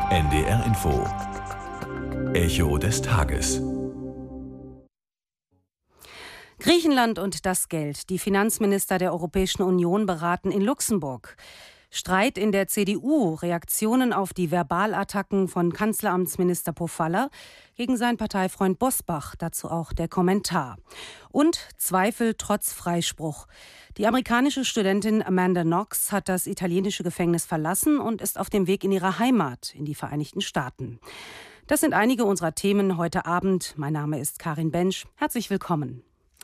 NDR Info. Echo des Tages. Griechenland und das Geld. Die Finanzminister der Europäischen Union beraten in Luxemburg. Streit in der CDU, Reaktionen auf die Verbalattacken von Kanzleramtsminister Pofalla gegen seinen Parteifreund Bosbach, dazu auch der Kommentar. Und Zweifel trotz Freispruch. Die amerikanische Studentin Amanda Knox hat das italienische Gefängnis verlassen und ist auf dem Weg in ihre Heimat, in die Vereinigten Staaten. Das sind einige unserer Themen heute Abend. Mein Name ist Karin Bensch. Herzlich willkommen.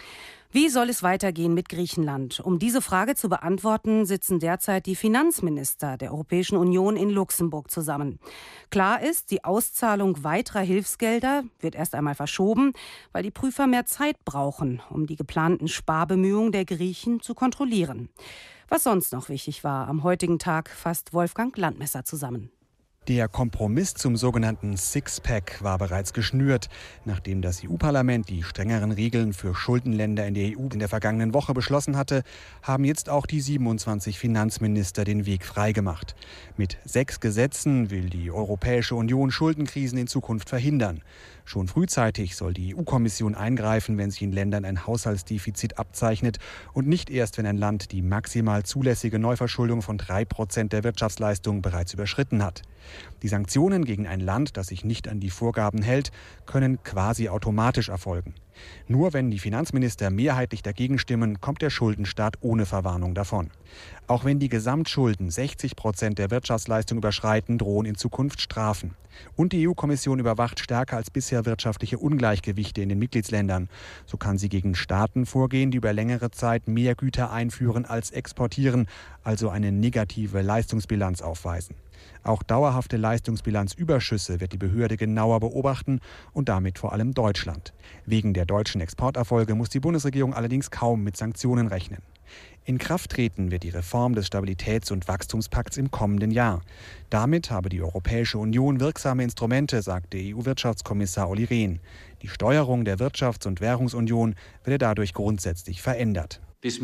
Wie soll es weitergehen mit Griechenland? Um diese Frage zu beantworten, sitzen derzeit die Finanzminister der Europäischen Union in Luxemburg zusammen. Klar ist, die Auszahlung weiterer Hilfsgelder wird erst einmal verschoben, weil die Prüfer mehr Zeit brauchen, um die geplanten Sparbemühungen der Griechen zu kontrollieren. Was sonst noch wichtig war am heutigen Tag, fasst Wolfgang Landmesser zusammen. Der Kompromiss zum sogenannten Sixpack war bereits geschnürt. Nachdem das EU-Parlament die strengeren Regeln für Schuldenländer in der EU in der vergangenen Woche beschlossen hatte, haben jetzt auch die 27 Finanzminister den Weg freigemacht. Mit 6 Gesetzen will die Europäische Union Schuldenkrisen in Zukunft verhindern. Schon frühzeitig soll die EU-Kommission eingreifen, wenn sich in Ländern ein Haushaltsdefizit abzeichnet und nicht erst, wenn ein Land die maximal zulässige Neuverschuldung von 3% der Wirtschaftsleistung bereits überschritten hat. Die Sanktionen gegen ein Land, das sich nicht an die Vorgaben hält, können quasi automatisch erfolgen. Nur wenn die Finanzminister mehrheitlich dagegen stimmen, kommt der Schuldenstaat ohne Verwarnung davon. Auch wenn die Gesamtschulden 60% der Wirtschaftsleistung überschreiten, drohen in Zukunft Strafen. Und die EU-Kommission überwacht stärker als bisher wirtschaftliche Ungleichgewichte in den Mitgliedsländern. So kann sie gegen Staaten vorgehen, die über längere Zeit mehr Güter einführen als exportieren, also eine negative Leistungsbilanz aufweisen. Auch dauerhafte Leistungsbilanzüberschüsse wird die Behörde genauer beobachten und damit vor allem Deutschland. Wegen der deutschen Exporterfolge muss die Bundesregierung allerdings kaum mit Sanktionen rechnen. In Kraft treten wird die Reform des Stabilitäts- und Wachstumspakts im kommenden Jahr. Damit habe die Europäische Union wirksame Instrumente, sagte EU-Wirtschaftskommissar Olli Rehn. Die Steuerung der Wirtschafts- und Währungsunion werde dadurch grundsätzlich verändert.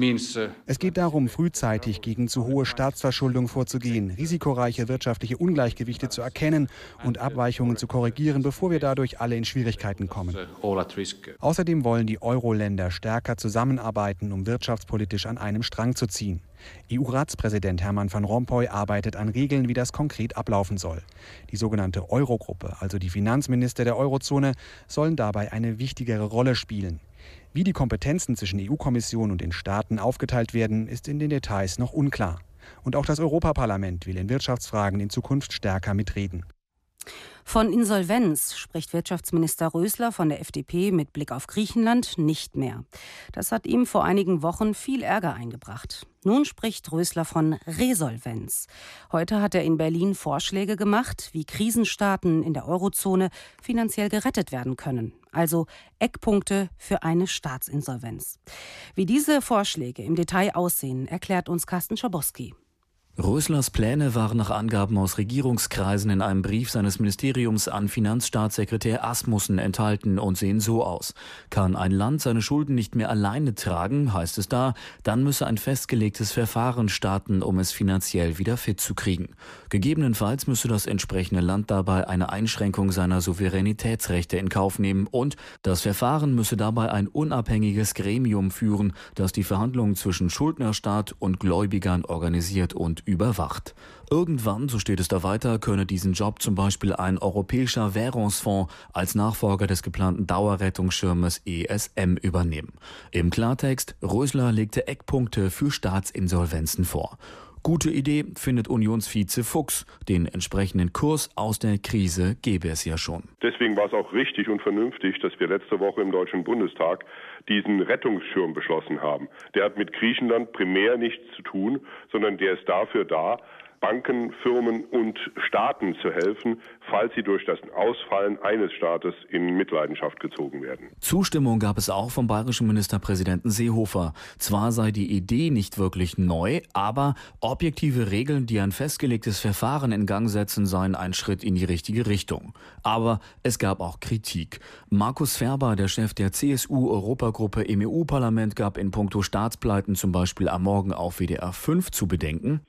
Es geht darum, frühzeitig gegen zu hohe Staatsverschuldung vorzugehen, risikoreiche wirtschaftliche Ungleichgewichte zu erkennen und Abweichungen zu korrigieren, bevor wir dadurch alle in Schwierigkeiten kommen. Außerdem wollen die Euro-Länder stärker zusammenarbeiten, um wirtschaftspolitisch an einem Strang zu ziehen. EU-Ratspräsident Herman van Rompuy arbeitet an Regeln, wie das konkret ablaufen soll. Die sogenannte Eurogruppe, also die Finanzminister der Eurozone, sollen dabei eine wichtigere Rolle spielen. Wie die Kompetenzen zwischen EU-Kommission und den Staaten aufgeteilt werden, ist in den Details noch unklar. Und auch das Europaparlament will in Wirtschaftsfragen in Zukunft stärker mitreden. Von Insolvenz spricht Wirtschaftsminister Rösler von der FDP mit Blick auf Griechenland nicht mehr. Das hat ihm vor einigen Wochen viel Ärger eingebracht. Nun spricht Rösler von Resolvenz. Heute hat er in Berlin Vorschläge gemacht, wie Krisenstaaten in der Eurozone finanziell gerettet werden können. Also Eckpunkte für eine Staatsinsolvenz. Wie diese Vorschläge im Detail aussehen, erklärt uns Carsten Schabowski. Röslers Pläne waren nach Angaben aus Regierungskreisen in einem Brief seines Ministeriums an Finanzstaatssekretär Asmussen enthalten und sehen so aus. Kann ein Land seine Schulden nicht mehr alleine tragen, heißt es da, dann müsse ein festgelegtes Verfahren starten, um es finanziell wieder fit zu kriegen. Gegebenenfalls müsse das entsprechende Land dabei eine Einschränkung seiner Souveränitätsrechte in Kauf nehmen und das Verfahren müsse dabei ein unabhängiges Gremium führen, das die Verhandlungen zwischen Schuldnerstaat und Gläubigern organisiert und überwacht. Irgendwann, so steht es da weiter, könne diesen Job zum Beispiel ein europäischer Währungsfonds als Nachfolger des geplanten Dauerrettungsschirmes ESM übernehmen. Im Klartext, Rösler legte Eckpunkte für Staatsinsolvenzen vor. Gute Idee, findet Unionsvize Fuchs. Den entsprechenden Kurs aus der Krise gäbe es ja schon. Deswegen war es auch richtig und vernünftig, dass wir letzte Woche im Deutschen Bundestag diesen Rettungsschirm beschlossen haben. Der hat mit Griechenland primär nichts zu tun, sondern der ist dafür da, Banken, Firmen und Staaten zu helfen, falls sie durch das Ausfallen eines Staates in Mitleidenschaft gezogen werden. Zustimmung gab es auch vom bayerischen Ministerpräsidenten Seehofer. Zwar sei die Idee nicht wirklich neu, aber objektive Regeln, die ein festgelegtes Verfahren in Gang setzen, seien ein Schritt in die richtige Richtung. Aber es gab auch Kritik. Markus Ferber, der Chef der CSU-Europagruppe im EU-Parlament, gab in puncto Staatspleiten zum Beispiel am Morgen auf WDR 5 zu bedenken: Wir sind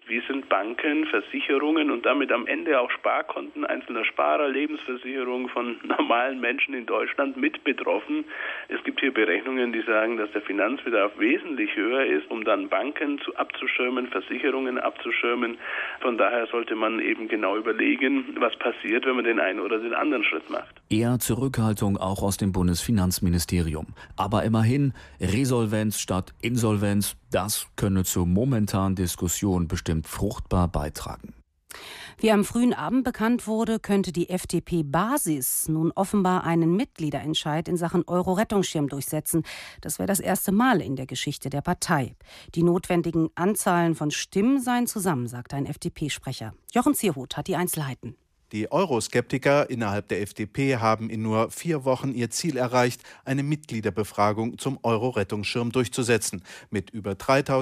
Banken, Versicherungen und damit am Ende auch Sparkonten einzelner Sparer, Lebensversicherungen von normalen Menschen in Deutschland mit betroffen. Es gibt hier Berechnungen, die sagen, dass der Finanzbedarf wesentlich höher ist, um dann Banken abzuschirmen, Versicherungen abzuschirmen. Von daher sollte man eben genau überlegen, was passiert, wenn man den einen oder den anderen Schritt macht. Eher Zurückhaltung auch aus dem Bundesfinanzministerium. Aber immerhin, Resolvenz statt Insolvenz, das könne zur momentanen Diskussion bestimmt fruchtbar beitragen. Wie am frühen Abend bekannt wurde, könnte die FDP-Basis nun offenbar einen Mitgliederentscheid in Sachen Euro-Rettungsschirm durchsetzen. Das wäre das erste Mal in der Geschichte der Partei. Die notwendigen Anzahlen von Stimmen seien zusammen, sagt ein FDP-Sprecher. Jochen Zierhuth hat die Einzelheiten. Die Euroskeptiker innerhalb der FDP haben in nur 4 Wochen ihr Ziel erreicht, eine Mitgliederbefragung zum Euro-Rettungsschirm durchzusetzen. Mit über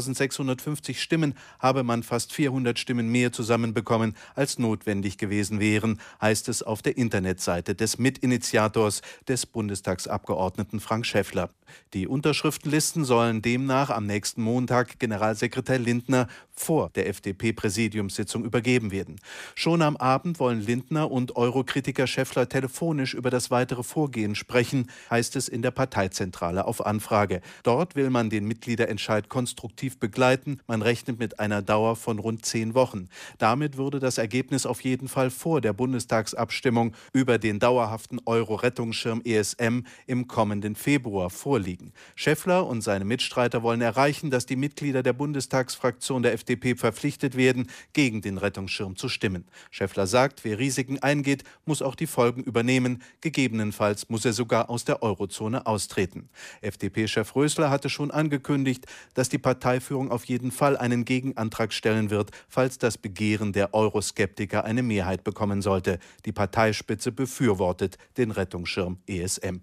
3.650 Stimmen habe man fast 400 Stimmen mehr zusammenbekommen, als notwendig gewesen wären, heißt es auf der Internetseite des Mitinitiators, des Bundestagsabgeordneten Frank Schäffler. Die Unterschriftenlisten sollen demnach am nächsten Montag Generalsekretär Lindner vor der FDP-Präsidiumssitzung übergeben werden. Schon am Abend wollen Lindner und Eurokritiker Schäffler telefonisch über das weitere Vorgehen sprechen, heißt es in der Parteizentrale auf Anfrage. Dort will man den Mitgliederentscheid konstruktiv begleiten. Man rechnet mit einer Dauer von rund 10 Wochen. Damit würde das Ergebnis auf jeden Fall vor der Bundestagsabstimmung über den dauerhaften Euro-Rettungsschirm ESM im kommenden Februar vorliegen. Schäffler und seine Mitstreiter wollen erreichen, dass die Mitglieder der Bundestagsfraktion der FDP verpflichtet werden, gegen den Rettungsschirm zu stimmen. Schäffler sagt, wer Risiken eingeht, muss auch die Folgen übernehmen. Gegebenenfalls muss er sogar aus der Eurozone austreten. FDP-Chef Rösler hatte schon angekündigt, dass die Parteiführung auf jeden Fall einen Gegenantrag stellen wird, falls das Begehren der Euroskeptiker eine Mehrheit bekommen sollte. Die Parteispitze befürwortet den Rettungsschirm ESM.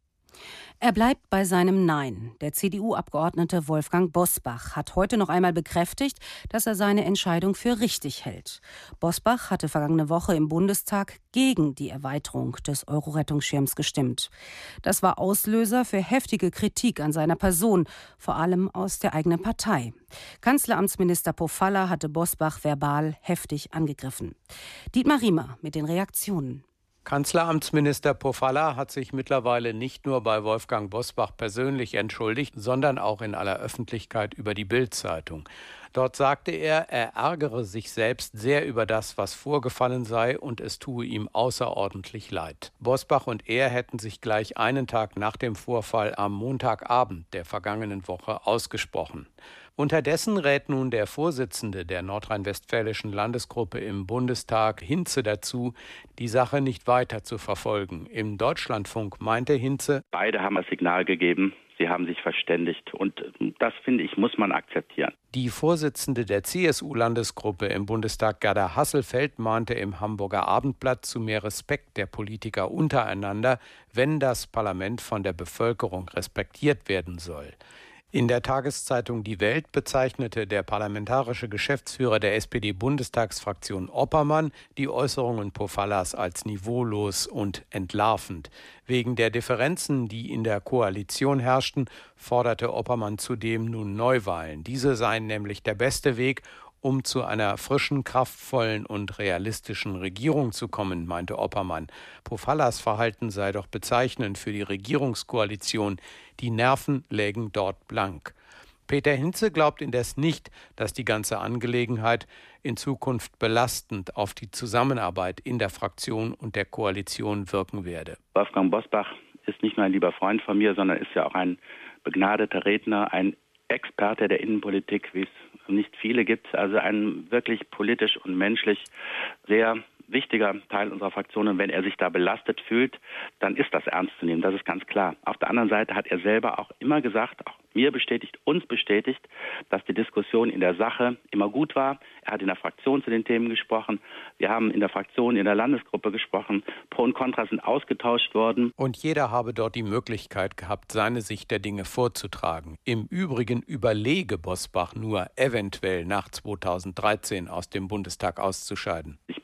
Er bleibt bei seinem Nein. Der CDU-Abgeordnete Wolfgang Bosbach hat heute noch einmal bekräftigt, dass er seine Entscheidung für richtig hält. Bosbach hatte vergangene Woche im Bundestag gegen die Erweiterung des Euro-Rettungsschirms gestimmt. Das war Auslöser für heftige Kritik an seiner Person, vor allem aus der eigenen Partei. Kanzleramtsminister Pofalla hatte Bosbach verbal heftig angegriffen. Dietmar Riemer mit den Reaktionen. Kanzleramtsminister Pofalla hat sich mittlerweile nicht nur bei Wolfgang Bosbach persönlich entschuldigt, sondern auch in aller Öffentlichkeit über die Bild-Zeitung. Dort sagte er ärgere sich selbst sehr über das, was vorgefallen sei, und es tue ihm außerordentlich leid. Bosbach und er hätten sich gleich einen Tag nach dem Vorfall am Montagabend der vergangenen Woche ausgesprochen. Unterdessen rät nun der Vorsitzende der nordrhein-westfälischen Landesgruppe im Bundestag, Hinze, dazu, die Sache nicht weiter zu verfolgen. Im Deutschlandfunk meinte Hinze: Beide haben das Signal gegeben, sie haben sich verständigt und das, finde ich, muss man akzeptieren. Die Vorsitzende der CSU-Landesgruppe im Bundestag, Gerda Hasselfeld, mahnte im Hamburger Abendblatt zu mehr Respekt der Politiker untereinander, wenn das Parlament von der Bevölkerung respektiert werden soll. In der Tageszeitung Die Welt bezeichnete der parlamentarische Geschäftsführer der SPD-Bundestagsfraktion Oppermann die Äußerungen Pofallas als niveaulos und entlarvend. Wegen der Differenzen, die in der Koalition herrschten, forderte Oppermann zudem nun Neuwahlen. Diese seien nämlich der beste Weg, um zu einer frischen, kraftvollen und realistischen Regierung zu kommen, meinte Oppermann. Pofallas Verhalten sei doch bezeichnend für die Regierungskoalition. Die Nerven lägen dort blank. Peter Hinze glaubt indes nicht, dass die ganze Angelegenheit in Zukunft belastend auf die Zusammenarbeit in der Fraktion und der Koalition wirken werde. Wolfgang Bosbach ist nicht nur ein lieber Freund von mir, sondern ist ja auch ein begnadeter Redner, ein Experte der Innenpolitik, wie es nicht viele gibt. Also ein wirklich politisch und menschlich sehr wichtiger Teil unserer Fraktion. Und wenn er sich da belastet fühlt, dann ist das ernst zu nehmen. Das ist ganz klar. Auf der anderen Seite hat er selber auch immer gesagt, auch mir bestätigt, uns bestätigt, dass die Diskussion in der Sache immer gut war. Er hat in der Fraktion zu den Themen gesprochen. Wir haben in der Fraktion, in der Landesgruppe gesprochen. Pro und Contra sind ausgetauscht worden. Und jeder habe dort die Möglichkeit gehabt, seine Sicht der Dinge vorzutragen. Im Übrigen überlege Bosbach nur, eventuell nach 2013 aus dem Bundestag auszuscheiden. Ich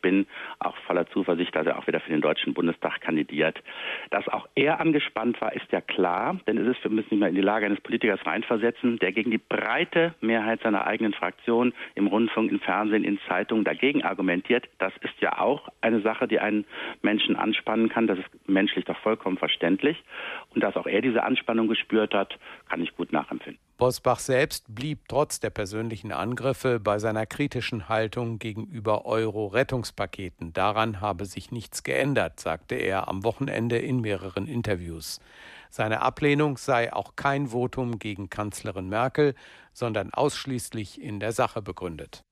bin auch voller Zuversicht, dass er auch wieder für den Deutschen Bundestag kandidiert. Dass auch er angespannt war, ist ja klar, denn wir müssen nicht mehr in die Lage eines Politikers reinversetzen, der gegen die breite Mehrheit seiner eigenen Fraktion im Rundfunk, im Fernsehen, in Zeitungen dagegen argumentiert. Das ist ja auch eine Sache, die einen Menschen anspannen kann. Das ist menschlich doch vollkommen verständlich. Und dass auch er diese Anspannung gespürt hat, kann ich gut nachempfinden. Bosbach selbst blieb trotz der persönlichen Angriffe bei seiner kritischen Haltung gegenüber Euro-Rettungspaketen. Daran habe sich nichts geändert, sagte er am Wochenende in mehreren Interviews. Seine Ablehnung sei auch kein Votum gegen Kanzlerin Merkel, sondern ausschließlich in der Sache begründet.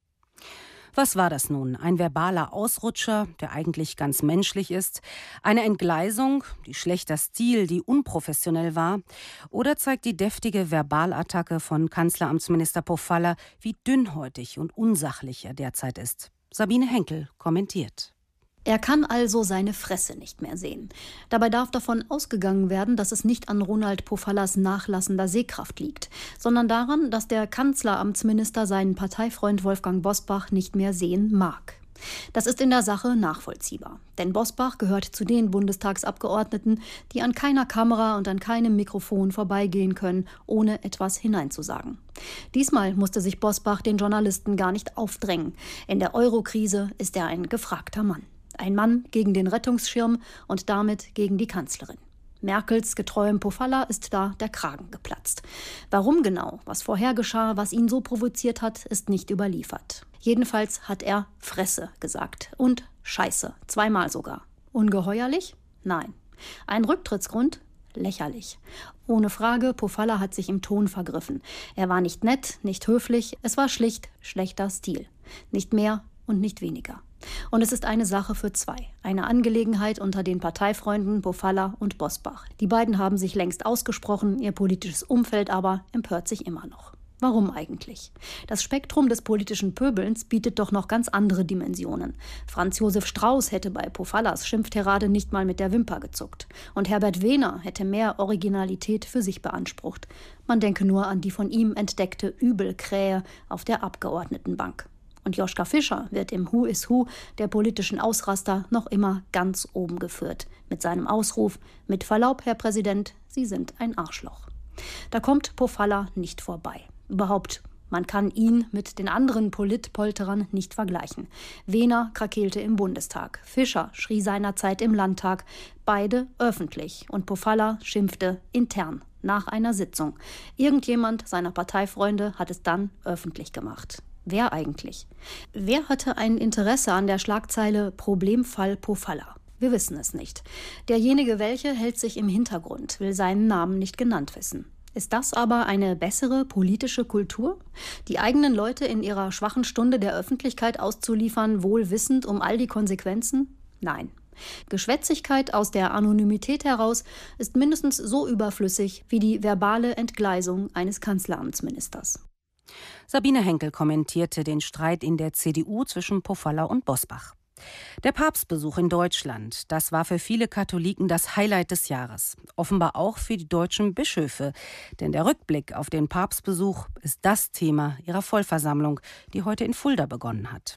Was war das nun? Ein verbaler Ausrutscher, der eigentlich ganz menschlich ist? Eine Entgleisung, die schlechter Stil, die unprofessionell war? Oder zeigt die deftige Verbalattacke von Kanzleramtsminister Pofalla, wie dünnhäutig und unsachlich er derzeit ist? Sabine Henkel kommentiert. Er kann also seine Fresse nicht mehr sehen. Dabei darf davon ausgegangen werden, dass es nicht an Ronald Pofallas nachlassender Sehkraft liegt, sondern daran, dass der Kanzleramtsminister seinen Parteifreund Wolfgang Bosbach nicht mehr sehen mag. Das ist in der Sache nachvollziehbar. Denn Bosbach gehört zu den Bundestagsabgeordneten, die an keiner Kamera und an keinem Mikrofon vorbeigehen können, ohne etwas hineinzusagen. Diesmal musste sich Bosbach den Journalisten gar nicht aufdrängen. In der Euro-Krise ist er ein gefragter Mann. Ein Mann gegen den Rettungsschirm und damit gegen die Kanzlerin. Merkels getreuem Pofalla ist da der Kragen geplatzt. Warum genau, was vorher geschah, was ihn so provoziert hat, ist nicht überliefert. Jedenfalls hat er Fresse gesagt und Scheiße, zweimal sogar. Ungeheuerlich? Nein. Ein Rücktrittsgrund? Lächerlich. Ohne Frage, Pofalla hat sich im Ton vergriffen. Er war nicht nett, nicht höflich, es war schlicht schlechter Stil. Nicht mehr und nicht weniger. Und es ist eine Sache für zwei. Eine Angelegenheit unter den Parteifreunden Pofalla und Bosbach. Die beiden haben sich längst ausgesprochen, ihr politisches Umfeld aber empört sich immer noch. Warum eigentlich? Das Spektrum des politischen Pöbelns bietet doch noch ganz andere Dimensionen. Franz Josef Strauß hätte bei Pofallas Schimpftirade nicht mal mit der Wimper gezuckt. Und Herbert Wehner hätte mehr Originalität für sich beansprucht. Man denke nur an die von ihm entdeckte Übelkrähe auf der Abgeordnetenbank. Und Joschka Fischer wird im Who is Who der politischen Ausraster noch immer ganz oben geführt. Mit seinem Ausruf: Mit Verlaub, Herr Präsident, Sie sind ein Arschloch. Da kommt Pofalla nicht vorbei. Überhaupt, man kann ihn mit den anderen Politpolterern nicht vergleichen. Wehner krakeelte im Bundestag. Fischer schrie seinerzeit im Landtag. Beide öffentlich. Und Pofalla schimpfte intern nach einer Sitzung. Irgendjemand seiner Parteifreunde hat es dann öffentlich gemacht. Wer eigentlich? Wer hatte ein Interesse an der Schlagzeile Problemfall Pofalla? Wir wissen es nicht. Derjenige welche hält sich im Hintergrund, will seinen Namen nicht genannt wissen. Ist das aber eine bessere politische Kultur? Die eigenen Leute in ihrer schwachen Stunde der Öffentlichkeit auszuliefern, wohl wissend um all die Konsequenzen? Nein. Geschwätzigkeit aus der Anonymität heraus ist mindestens so überflüssig wie die verbale Entgleisung eines Kanzleramtsministers. Sabine Henkel kommentierte den Streit in der CDU zwischen Pofalla und Bosbach. Der Papstbesuch in Deutschland, das war für viele Katholiken das Highlight des Jahres. Offenbar auch für die deutschen Bischöfe. Denn der Rückblick auf den Papstbesuch ist das Thema ihrer Vollversammlung, die heute in Fulda begonnen hat.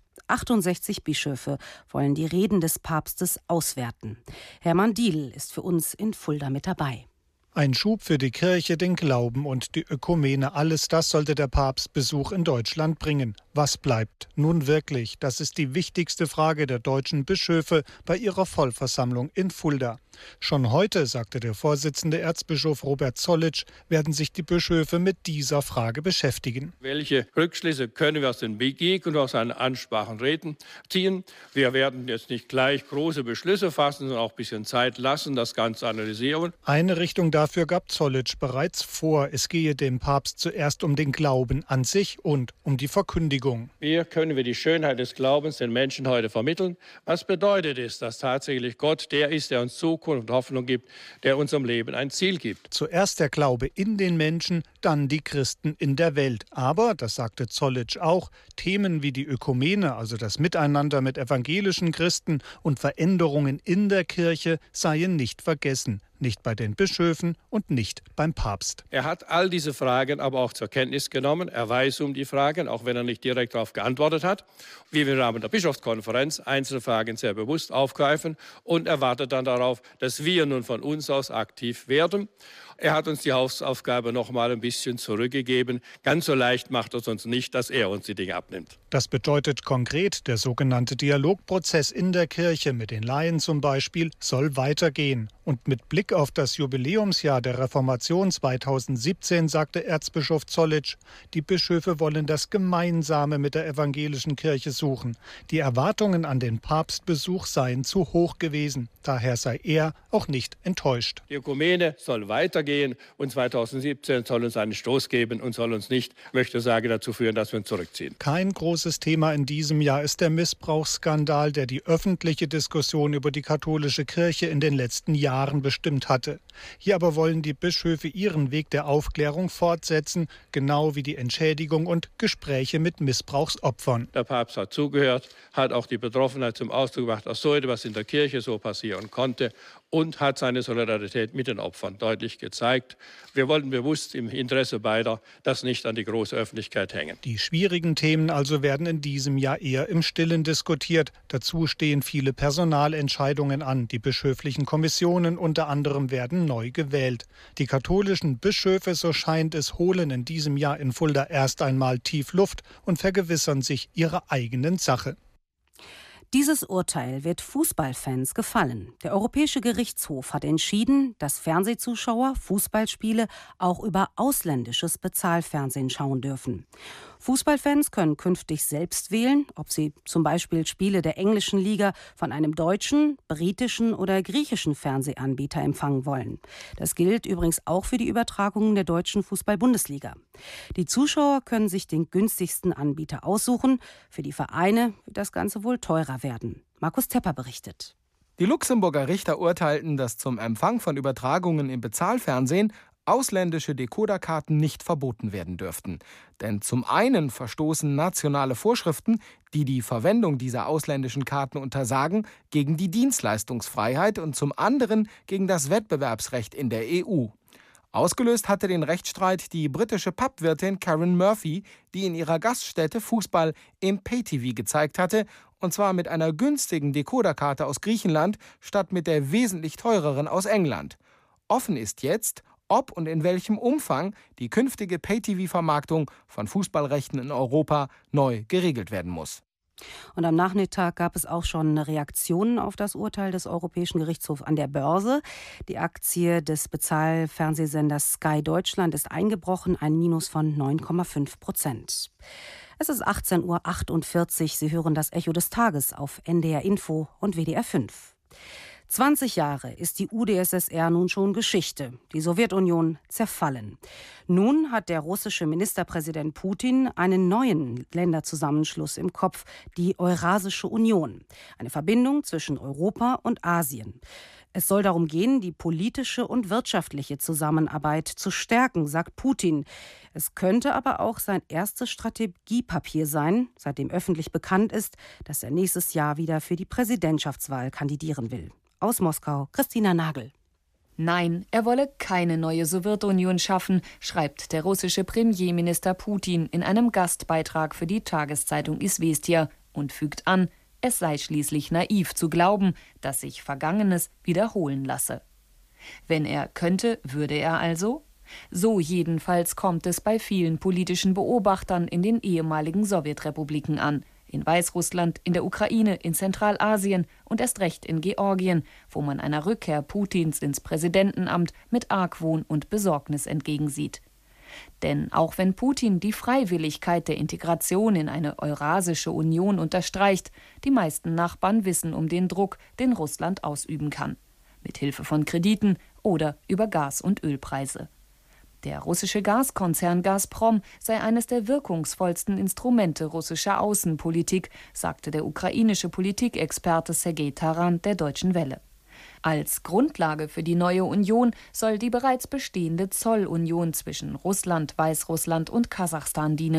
68 Bischöfe wollen die Reden des Papstes auswerten. Hermann Diehl ist für uns in Fulda mit dabei. Ein Schub für die Kirche, den Glauben und die Ökumene, alles das sollte der Papstbesuch in Deutschland bringen. Was bleibt nun wirklich? Das ist die wichtigste Frage der deutschen Bischöfe bei ihrer Vollversammlung in Fulda. Schon heute, sagte der Vorsitzende Erzbischof Robert Zollitsch, werden sich die Bischöfe mit dieser Frage beschäftigen. Welche Rückschlüsse können wir aus den Begegnungen, aus seinen Ansprachen ziehen? Wir werden jetzt nicht gleich große Beschlüsse fassen, sondern auch ein bisschen Zeit lassen, das Ganze analysieren. Eine Richtung dafür gab Zollitsch bereits vor. Es gehe dem Papst zuerst um den Glauben an sich und um die Verkündigung. Wie können wir die Schönheit des Glaubens den Menschen heute vermitteln? Was bedeutet es, dass tatsächlich Gott der ist, der uns Zukunft und Hoffnung gibt, der unserem Leben ein Ziel gibt? Zuerst der Glaube in den Menschen, dann die Christen in der Welt. Aber, das sagte Zollitsch auch, Themen wie die Ökumene, also das Miteinander mit evangelischen Christen und Veränderungen in der Kirche, seien nicht vergessen. nicht bei den Bischöfen und nicht beim Papst. Er hat all diese Fragen aber auch zur Kenntnis genommen. Er weiß um die Fragen, auch wenn er nicht direkt darauf geantwortet hat. Wir im Rahmen der Bischofskonferenz einzelne Fragen sehr bewusst aufgreifen und erwartet dann darauf, dass wir nun von uns aus aktiv werden. Er hat uns die Hausaufgabe noch mal ein bisschen zurückgegeben. Ganz so leicht macht es uns nicht, dass er uns die Dinge abnimmt. Das bedeutet konkret, der sogenannte Dialogprozess in der Kirche mit den Laien zum Beispiel soll weitergehen. Und mit Blick auf das Jubiläumsjahr der Reformation 2017 sagte Erzbischof Zollitsch, die Bischöfe wollen das Gemeinsame mit der evangelischen Kirche suchen. Die Erwartungen an den Papstbesuch seien zu hoch gewesen. Daher sei er auch nicht enttäuscht. Die Ökumene soll weitergehen und 2017 soll uns einen Stoß geben und soll uns nicht, möchte sagen, dazu führen, dass wir uns zurückziehen. Kein großes Thema in diesem Jahr ist der Missbrauchsskandal, der die öffentliche Diskussion über die katholische Kirche in den letzten Jahren bestimmt hatte. Hier aber wollen die Bischöfe ihren Weg der Aufklärung fortsetzen, genau wie die Entschädigung und Gespräche mit Missbrauchsopfern. Der Papst hat zugehört, hat auch die Betroffenheit zum Ausdruck gebracht, dass so etwas in der Kirche so passieren konnte und hat seine Solidarität mit den Opfern deutlich gezeigt. Wir wollten bewusst im Interesse beider das nicht an die große Öffentlichkeit hängen. Die schwierigen Themen also werden in diesem Jahr eher im Stillen diskutiert. Dazu stehen viele Personalentscheidungen an. Die bischöflichen Kommissionen unter anderem werden neu gewählt. Die katholischen Bischöfe, so scheint es, holen in diesem Jahr in Fulda erst einmal tief Luft und vergewissern sich ihrer eigenen Sache. Dieses Urteil wird Fußballfans gefallen. Der Europäische Gerichtshof hat entschieden, dass Fernsehzuschauer Fußballspiele auch über ausländisches Bezahlfernsehen schauen dürfen. Fußballfans können künftig selbst wählen, ob sie zum Beispiel Spiele der englischen Liga von einem deutschen, britischen oder griechischen Fernsehanbieter empfangen wollen. Das gilt übrigens auch für die Übertragungen der deutschen Fußball-Bundesliga. Die Zuschauer können sich den günstigsten Anbieter aussuchen. Für die Vereine wird das Ganze wohl teurer werden. Markus Tepper berichtet. Die Luxemburger Richter urteilten, dass zum Empfang von Übertragungen im Bezahlfernsehen ausländische Decoderkarten nicht verboten werden dürften. Denn zum einen verstoßen nationale Vorschriften, die die Verwendung dieser ausländischen Karten untersagen, gegen die Dienstleistungsfreiheit und zum anderen gegen das Wettbewerbsrecht in der EU. Ausgelöst hatte den Rechtsstreit die britische Pubwirtin Karen Murphy, die in ihrer Gaststätte Fußball im Pay-TV gezeigt hatte, und zwar mit einer günstigen Decoderkarte aus Griechenland statt mit der wesentlich teureren aus England. Offen ist jetzt, ob und in welchem Umfang die künftige Pay-TV-Vermarktung von Fußballrechten in Europa neu geregelt werden muss. Und am Nachmittag gab es auch schon Reaktionen auf das Urteil des Europäischen Gerichtshofs an der Börse. Die Aktie des Bezahlfernsehsenders Sky Deutschland ist eingebrochen, ein Minus von 9,5%. Es ist 18:48 Uhr. Sie hören das Echo des Tages auf NDR Info und WDR 5. 20 Jahre ist die UdSSR nun schon Geschichte, die Sowjetunion zerfallen. Nun hat der russische Ministerpräsident Putin einen neuen Länderzusammenschluss im Kopf, die Eurasische Union, eine Verbindung zwischen Europa und Asien. Es soll darum gehen, die politische und wirtschaftliche Zusammenarbeit zu stärken, sagt Putin. Es könnte aber auch sein erstes Strategiepapier sein, seitdem öffentlich bekannt ist, dass er nächstes Jahr wieder für die Präsidentschaftswahl kandidieren will. Aus Moskau, Christina Nagel. Nein, er wolle keine neue Sowjetunion schaffen, schreibt der russische Premierminister Putin in einem Gastbeitrag für die Tageszeitung Izvestia und fügt an, es sei schließlich naiv zu glauben, dass sich Vergangenes wiederholen lasse. Wenn er könnte, würde er also? So jedenfalls kommt es bei vielen politischen Beobachtern in den ehemaligen Sowjetrepubliken an. In Weißrussland, in der Ukraine, in Zentralasien und erst recht in Georgien, wo man einer Rückkehr Putins ins Präsidentenamt mit Argwohn und Besorgnis entgegensieht. Denn auch wenn Putin die Freiwilligkeit der Integration in eine Eurasische Union unterstreicht, die meisten Nachbarn wissen um den Druck, den Russland ausüben kann. Mit Hilfe von Krediten oder über Gas- und Ölpreise. Der russische Gaskonzern Gazprom sei eines der wirkungsvollsten Instrumente russischer Außenpolitik, sagte der ukrainische Politikexperte Sergei Taran der Deutschen Welle. Als Grundlage für die neue Union soll die bereits bestehende Zollunion zwischen Russland, Weißrussland und Kasachstan dienen.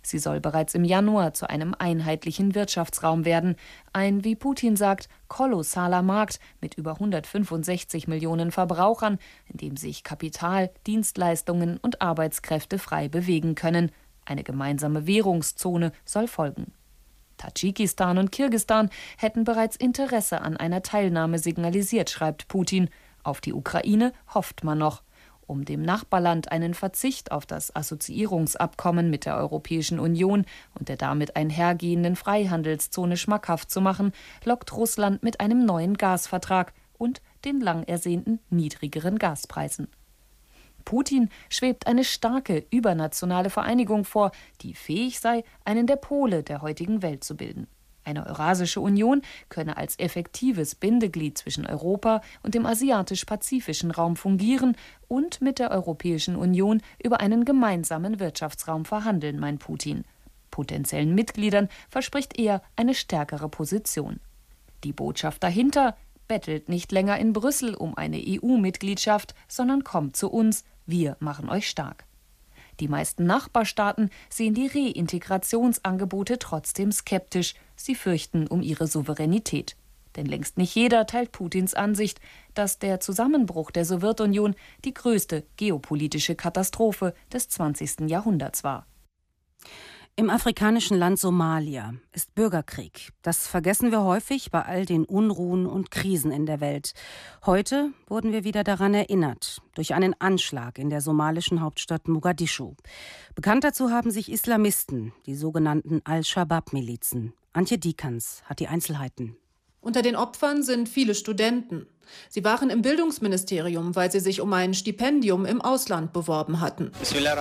Sie soll bereits im Januar zu einem einheitlichen Wirtschaftsraum werden. Ein, wie Putin sagt, kolossaler Markt mit über 165 Millionen Verbrauchern, in dem sich Kapital, Dienstleistungen und Arbeitskräfte frei bewegen können. Eine gemeinsame Währungszone soll folgen. Tadschikistan und Kirgisistan hätten bereits Interesse an einer Teilnahme signalisiert, schreibt Putin. Auf die Ukraine hofft man noch. Um dem Nachbarland einen Verzicht auf das Assoziierungsabkommen mit der Europäischen Union und der damit einhergehenden Freihandelszone schmackhaft zu machen, lockt Russland mit einem neuen Gasvertrag und den lang ersehnten niedrigeren Gaspreisen. Putin schwebt eine starke übernationale Vereinigung vor, die fähig sei, einen der Pole der heutigen Welt zu bilden. Eine Eurasische Union könne als effektives Bindeglied zwischen Europa und dem asiatisch-pazifischen Raum fungieren und mit der Europäischen Union über einen gemeinsamen Wirtschaftsraum verhandeln, meint Putin. Potenziellen Mitgliedern verspricht er eine stärkere Position. Die Botschaft dahinter: bettelt nicht länger in Brüssel um eine EU-Mitgliedschaft, sondern kommt zu uns, wir machen euch stark. Die meisten Nachbarstaaten sehen die Reintegrationsangebote trotzdem skeptisch. Sie fürchten um ihre Souveränität. Denn längst nicht jeder teilt Putins Ansicht, dass der Zusammenbruch der Sowjetunion die größte geopolitische Katastrophe des 20. Jahrhunderts war. Im afrikanischen Land Somalia ist Bürgerkrieg. Das vergessen wir häufig bei all den Unruhen und Krisen in der Welt. Heute wurden wir wieder daran erinnert, durch einen Anschlag in der somalischen Hauptstadt Mogadischu. Bekannt dazu haben sich Islamisten, die sogenannten Al-Shabaab-Milizen. Antje Dikans hat die Einzelheiten. Unter den Opfern sind viele Studenten. Sie waren im Bildungsministerium, weil sie sich um ein Stipendium im Ausland beworben hatten.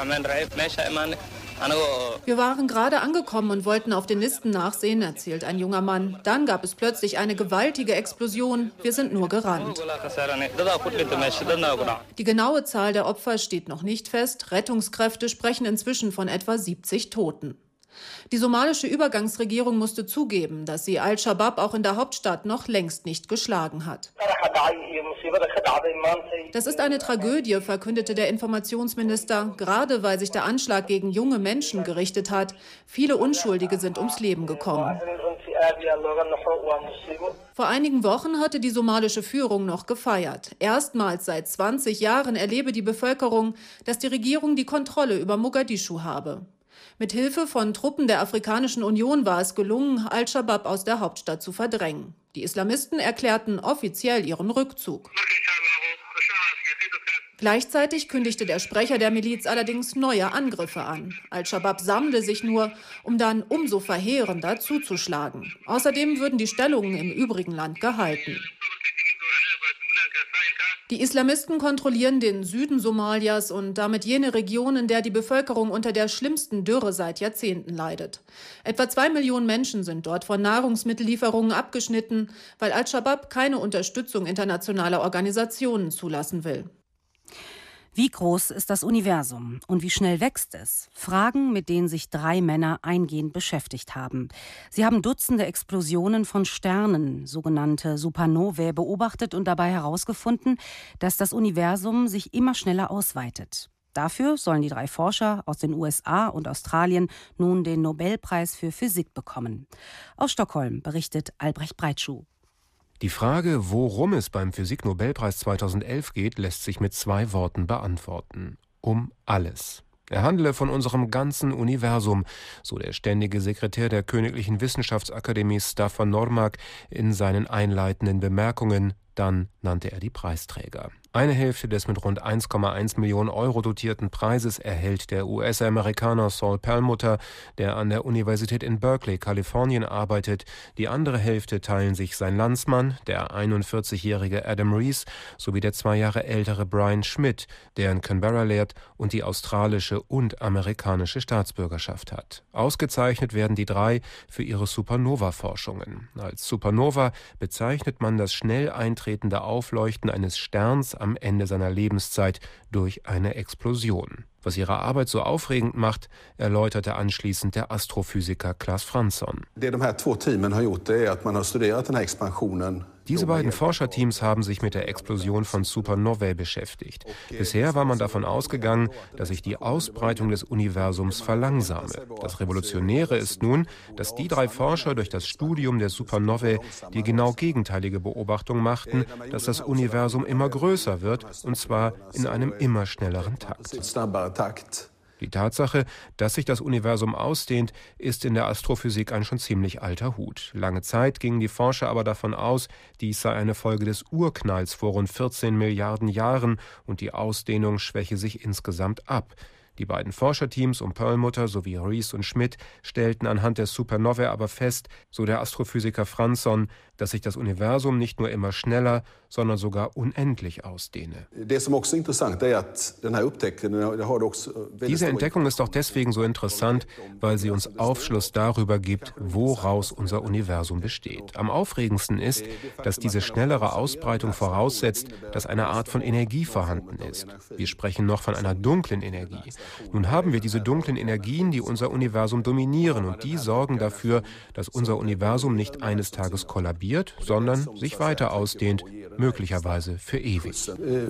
Wir waren gerade angekommen und wollten auf den Listen nachsehen, erzählt ein junger Mann. Dann gab es plötzlich eine gewaltige Explosion. Wir sind nur gerannt. Die genaue Zahl der Opfer steht noch nicht fest. Rettungskräfte sprechen inzwischen von etwa 70 Toten. Die somalische Übergangsregierung musste zugeben, dass sie Al-Shabaab auch in der Hauptstadt noch längst nicht geschlagen hat. Das ist eine Tragödie, verkündete der Informationsminister, gerade weil sich der Anschlag gegen junge Menschen gerichtet hat. Viele Unschuldige sind ums Leben gekommen. Vor einigen Wochen hatte die somalische Führung noch gefeiert. Erstmals seit 20 Jahren erlebe die Bevölkerung, dass die Regierung die Kontrolle über Mogadischu habe. Mit Hilfe von Truppen der Afrikanischen Union war es gelungen, Al-Shabaab aus der Hauptstadt zu verdrängen. Die Islamisten erklärten offiziell ihren Rückzug. Gleichzeitig kündigte der Sprecher der Miliz allerdings neue Angriffe an. Al-Shabaab sammle sich nur, um dann umso verheerender zuzuschlagen. Außerdem würden die Stellungen im übrigen Land gehalten. Die Islamisten kontrollieren den Süden Somalias und damit jene Region, in der die Bevölkerung unter der schlimmsten Dürre seit Jahrzehnten leidet. Etwa 2 Millionen Menschen sind dort von Nahrungsmittellieferungen abgeschnitten, weil Al-Shabaab keine Unterstützung internationaler Organisationen zulassen will. Wie groß ist das Universum und wie schnell wächst es? Fragen, mit denen sich 3 Männer eingehend beschäftigt haben. Sie haben Dutzende Explosionen von Sternen, sogenannte Supernovae, beobachtet und dabei herausgefunden, dass das Universum sich immer schneller ausweitet. Dafür sollen die 3 Forscher aus den USA und Australien nun den Nobelpreis für Physik bekommen. Aus Stockholm berichtet Albrecht Breitschuh. Die Frage, worum es beim Physik-Nobelpreis 2011 geht, lässt sich mit 2 Worten beantworten. Um alles. Er handele von unserem ganzen Universum, so der ständige Sekretär der Königlichen Wissenschaftsakademie Staffan Norrmark in seinen einleitenden Bemerkungen. Dann nannte er die Preisträger. Eine Hälfte des mit rund 1,1 Millionen Euro dotierten Preises erhält der US-Amerikaner Saul Perlmutter, der an der Universität in Berkeley, Kalifornien, arbeitet. Die andere Hälfte teilen sich sein Landsmann, der 41-jährige Adam Rees, sowie der 2 Jahre ältere Brian Schmidt, der in Canberra lehrt und die australische und amerikanische Staatsbürgerschaft hat. Ausgezeichnet werden die 3 für ihre Supernova-Forschungen. Als Supernova bezeichnet man das schnell eintretende Aufleuchten eines Sterns am Ende seiner Lebenszeit durch eine Explosion. Was ihre Arbeit so aufregend macht, erläuterte anschließend der Astrophysiker Klaas Fransson. Det de här 2 teamen har gjort är att man har studerat den här expansionen. Diese beiden Forscherteams haben sich mit der Explosion von Supernovae beschäftigt. Bisher war man davon ausgegangen, dass sich die Ausbreitung des Universums verlangsame. Das Revolutionäre ist nun, dass die 3 Forscher durch das Studium der Supernovae die genau gegenteilige Beobachtung machten, dass das Universum immer größer wird, und zwar in einem immer schnelleren Takt. Die Tatsache, dass sich das Universum ausdehnt, ist in der Astrophysik ein schon ziemlich alter Hut. Lange Zeit gingen die Forscher aber davon aus, dies sei eine Folge des Urknalls vor rund 14 Milliarden Jahren und die Ausdehnung schwäche sich insgesamt ab. Die beiden Forscherteams um Perlmutter sowie Rees und Schmidt stellten anhand der Supernovae aber fest, so der Astrophysiker Fransson, dass sich das Universum nicht nur immer schneller, sondern sogar unendlich ausdehne. Diese Entdeckung ist auch deswegen so interessant, weil sie uns Aufschluss darüber gibt, woraus unser Universum besteht. Am aufregendsten ist, dass diese schnellere Ausbreitung voraussetzt, dass eine Art von Energie vorhanden ist. Wir sprechen noch von einer dunklen Energie. Nun haben wir diese dunklen Energien, die unser Universum dominieren, und die sorgen dafür, dass unser Universum nicht eines Tages kollabiert, sondern sich weiter ausdehnt, möglicherweise für ewig.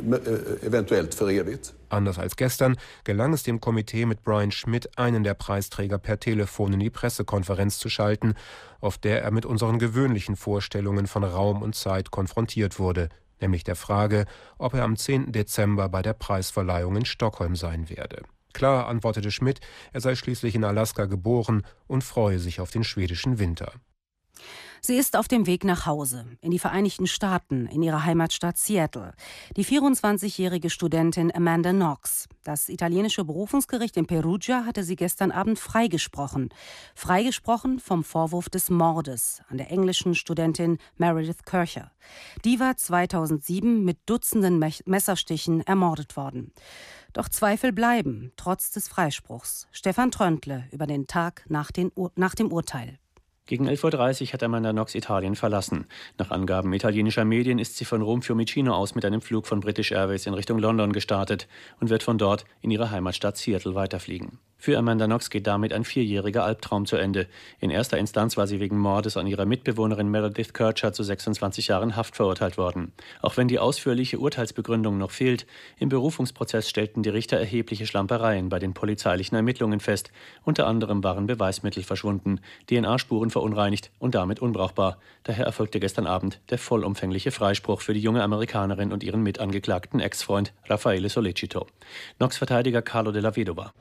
Anders als gestern gelang es dem Komitee mit Brian Schmidt, einen der Preisträger per Telefon in die Pressekonferenz zu schalten, auf der er mit unseren gewöhnlichen Vorstellungen von Raum und Zeit konfrontiert wurde, nämlich der Frage, ob er am 10. Dezember bei der Preisverleihung in Stockholm sein werde. Klar, antwortete Schmidt, er sei schließlich in Alaska geboren und freue sich auf den schwedischen Winter. Sie ist auf dem Weg nach Hause, in die Vereinigten Staaten, in ihre Heimatstadt Seattle. Die 24-jährige Studentin Amanda Knox. Das italienische Berufungsgericht in Perugia hatte sie gestern Abend freigesprochen. Freigesprochen vom Vorwurf des Mordes an der englischen Studentin Meredith Kercher. Die war 2007 mit Dutzenden Messerstichen ermordet worden. Doch Zweifel bleiben, trotz des Freispruchs. Stefan Tröntle über den Tag nach dem Urteil. Gegen 11.30 Uhr hat Amanda Knox Italien verlassen. Nach Angaben italienischer Medien ist sie von Rom Fiumicino aus mit einem Flug von British Airways in Richtung London gestartet und wird von dort in ihre Heimatstadt Seattle weiterfliegen. Für Amanda Knox geht damit ein 4-jähriger Albtraum zu Ende. In erster Instanz war sie wegen Mordes an ihrer Mitbewohnerin Meredith Kercher zu 26 Jahren Haft verurteilt worden. Auch wenn die ausführliche Urteilsbegründung noch fehlt, im Berufungsprozess stellten die Richter erhebliche Schlampereien bei den polizeilichen Ermittlungen fest. Unter anderem waren Beweismittel verschwunden, DNA-Spuren verunreinigt und damit unbrauchbar. Daher erfolgte gestern Abend der vollumfängliche Freispruch für die junge Amerikanerin und ihren mitangeklagten Ex-Freund Raffaele Sollecito. Knox Verteidiger Carlo Della Vedova.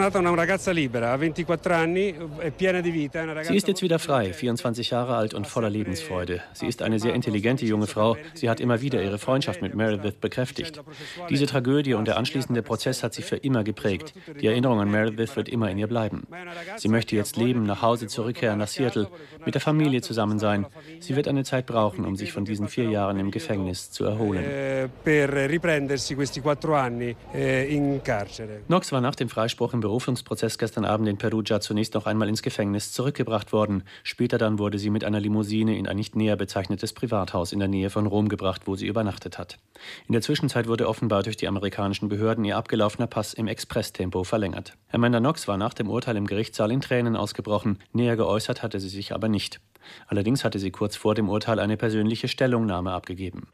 Sie ist jetzt wieder frei, 24 Jahre alt und voller Lebensfreude. Sie ist eine sehr intelligente junge Frau. Sie hat immer wieder ihre Freundschaft mit Meredith bekräftigt. Diese Tragödie und der anschließende Prozess hat sie für immer geprägt. Die Erinnerung an Meredith wird immer in ihr bleiben. Sie möchte jetzt leben, nach Hause zurückkehren, nach Seattle, mit der Familie zusammen sein. Sie wird eine Zeit brauchen, um sich von diesen 4 Jahren im Gefängnis zu erholen. Knox war nach dem Freispruch im Berufungsprozess gestern Abend in Perugia zunächst noch einmal ins Gefängnis zurückgebracht worden. Später dann wurde sie mit einer Limousine in ein nicht näher bezeichnetes Privathaus in der Nähe von Rom gebracht, wo sie übernachtet hat. In der Zwischenzeit wurde offenbar durch die amerikanischen Behörden ihr abgelaufener Pass im Expresstempo verlängert. Amanda Knox war nach dem Urteil im Gerichtssaal in Tränen ausgebrochen. Näher geäußert hatte sie sich aber nicht. Allerdings hatte sie kurz vor dem Urteil eine persönliche Stellungnahme abgegeben.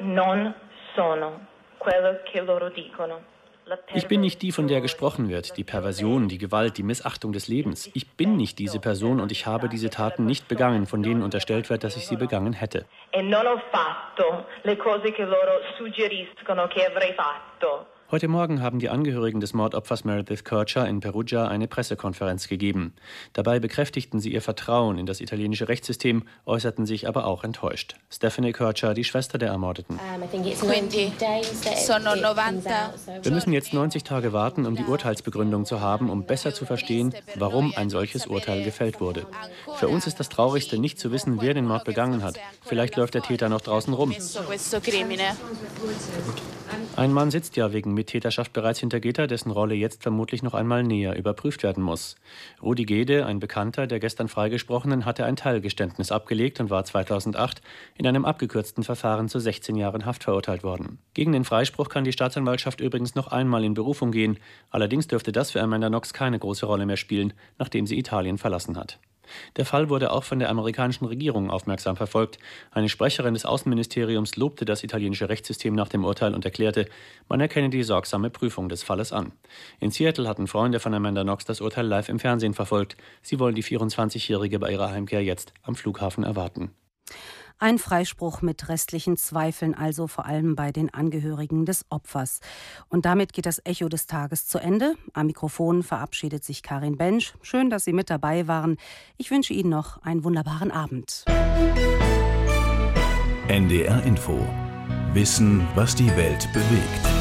Ich bin nicht die, von der gesprochen wird, die Perversion, die Gewalt, die Missachtung des Lebens. Ich bin nicht diese Person und ich habe diese Taten nicht begangen, von denen unterstellt wird, dass ich sie begangen hätte. Heute Morgen haben die Angehörigen des Mordopfers Meredith Kercher in Perugia eine Pressekonferenz gegeben. Dabei bekräftigten sie ihr Vertrauen in das italienische Rechtssystem, äußerten sich aber auch enttäuscht. Stephanie Kercher, die Schwester der Ermordeten. Wir müssen jetzt 90 Tage warten, um die Urteilsbegründung zu haben, um besser zu verstehen, warum ein solches Urteil gefällt wurde. Für uns ist das Traurigste, nicht zu wissen, wer den Mord begangen hat. Vielleicht läuft der Täter noch draußen rum. Ein Mann sitzt ja wegen Mittäterschaft bereits hinter Gitter, dessen Rolle jetzt vermutlich noch einmal näher überprüft werden muss. Rudi Gede, ein Bekannter der gestern Freigesprochenen, hatte ein Teilgeständnis abgelegt und war 2008 in einem abgekürzten Verfahren zu 16 Jahren Haft verurteilt worden. Gegen den Freispruch kann die Staatsanwaltschaft übrigens noch einmal in Berufung gehen. Allerdings dürfte das für Amanda Knox keine große Rolle mehr spielen, nachdem sie Italien verlassen hat. Der Fall wurde auch von der amerikanischen Regierung aufmerksam verfolgt. Eine Sprecherin des Außenministeriums lobte das italienische Rechtssystem nach dem Urteil und erklärte, man erkenne die sorgsame Prüfung des Falles an. In Seattle hatten Freunde von Amanda Knox das Urteil live im Fernsehen verfolgt. Sie wollen die 24-Jährige bei ihrer Heimkehr jetzt am Flughafen erwarten. Ein Freispruch mit restlichen Zweifeln, also vor allem bei den Angehörigen des Opfers. Und damit geht das Echo des Tages zu Ende. Am Mikrofon verabschiedet sich Karin Bensch. Schön, dass Sie mit dabei waren. Ich wünsche Ihnen noch einen wunderbaren Abend. NDR Info. Wissen, was die Welt bewegt.